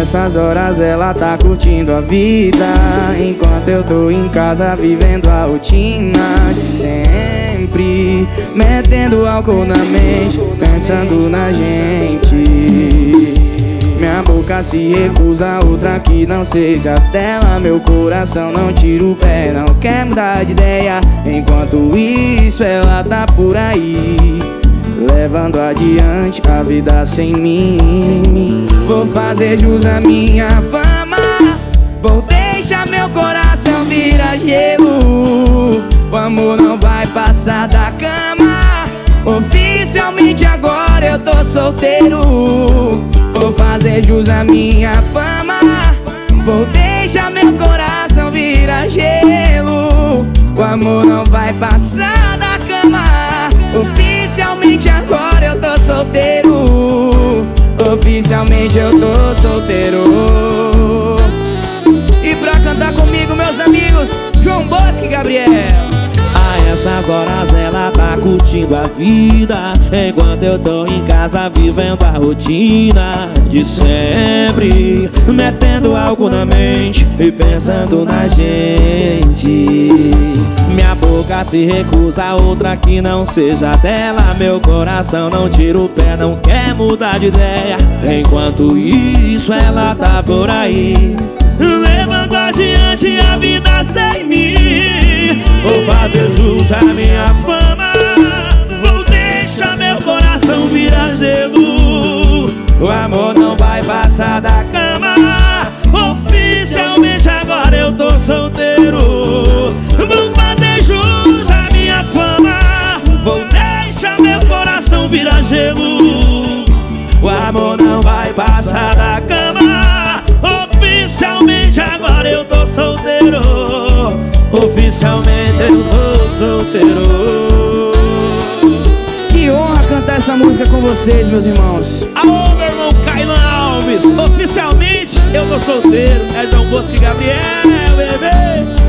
essas horas ela tá curtindo a vida, enquanto eu tô em casa vivendo a rotina de sempre, metendo álcool na mente, pensando na gente. Minha boca se recusa a outra que não seja dela. Meu coração não tira o pé, não quer mudar de ideia. Enquanto isso ela tá por aí, levando adiante a vida sem mim. Vou fazer jus à minha fama, vou deixar meu coração virar gelo. O amor não vai passar da cama, oficialmente agora eu tô solteiro. Vou fazer jus à minha fama, vou deixar meu coração virar gelo. O amor não vai passar da cama, oficialmente agora eu tô solteiro. Oficialmente eu tô solteiro. E pra cantar comigo, meus amigos, João Bosco e Gabriel. A essas horas ela tá curtindo a vida, enquanto eu tô em casa vivendo a rotina de sempre, metendo algo na mente e pensando na gente. Minha boca se recusa a outra que não seja dela. Meu coração não tira o pé, não quer mudar de ideia. Enquanto isso ela tá por aí, levando adiante a vida sem mim. Vou fazer jus à minha fama, vou deixar meu coração virar gelo. O amor não vai passar da cama, oficialmente agora eu tô solteiro. Vou fazer jus à minha fama, vou deixar meu coração virar gelo. O amor não vai passar da cama, oficialmente agora eu tô solteiro. Oficialmente eu tô solteiro. Que honra cantar essa música com vocês, meus irmãos. Alô, meu irmão Kailan Alves. Oficialmente eu tô solteiro. É João Bosco e Gabriel, bebê.